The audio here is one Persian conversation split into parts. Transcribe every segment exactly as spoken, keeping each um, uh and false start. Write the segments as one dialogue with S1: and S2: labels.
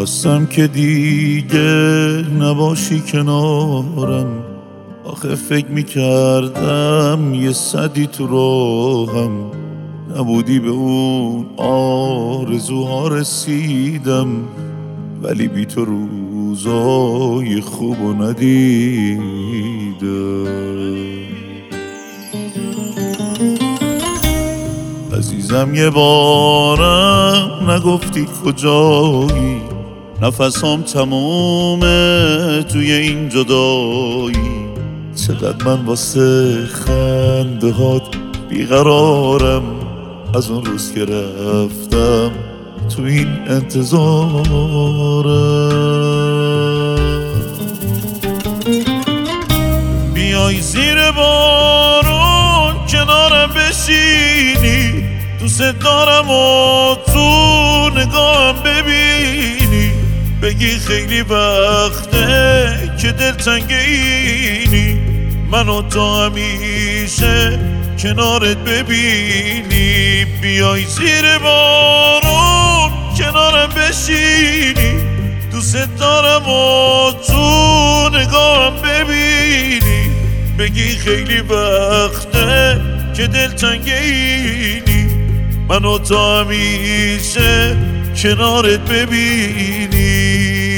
S1: خواستم که دیگه نباشی کنارم، آخه فکر میکردم یه صدی تو راهم، نبودی به اون آرزوها رسیدم، ولی بی تو روزای خوبو ندیدم. عزیزم یه بارم نگفتی کجایی، نفسام تمومه توی این جدایی، چقدر من واسه خنده هات بیقرارم، از اون روز که رفتم تو این انتظارم. بیای زیر بارون کنارم بشینی، دوست دارم و تو نگاهم ببینی، بگی خیلی وقته که دلتنگ اینی، منو تا همیشه کنارت ببینی. بیای زیر بارون کنارم بشینی، دوست دارم و تو نگاهم ببینی، بگی خیلی وقته که دلتنگ اینی، منو تا همیشه کنارت ببینی.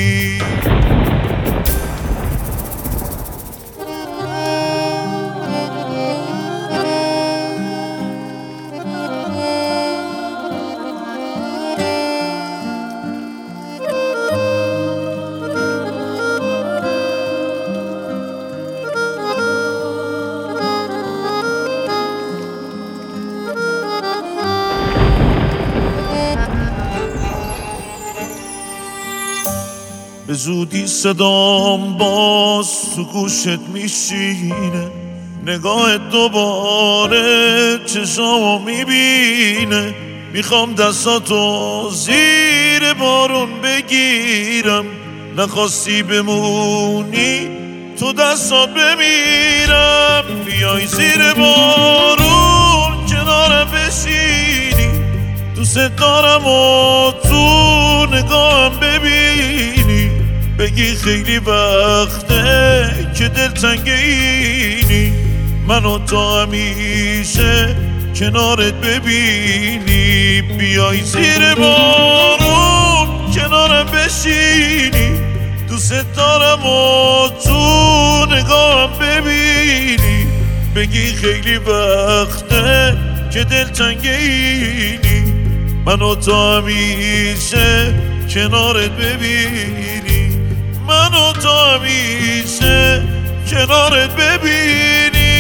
S1: به زودی صدام باز تو گوشت میشینه، نگاهت دوباره چشامو میبینه، میخوام دستاتو زیر بارون بگیرم، نخواستی بمونی تو دستات بمیرم. بیای زیر بارون کنارم بشینی، دوست دارم و تو نگاهم ببینی، بگی خیلی وقته که دلتنگ اینی، منو تا همیشه کنارت ببینی. بیای زیر بارون کنارم بشینی، دوست دارم و تو نگاهم ببینی، بگی خیلی وقته که دلتنگ اینی، منو تا همیشه کنارت ببینی، منو تا همیشه کنارت ببینی.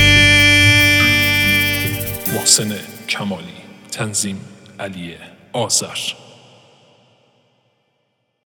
S2: محسن کمالی، تنظیم علی آذر.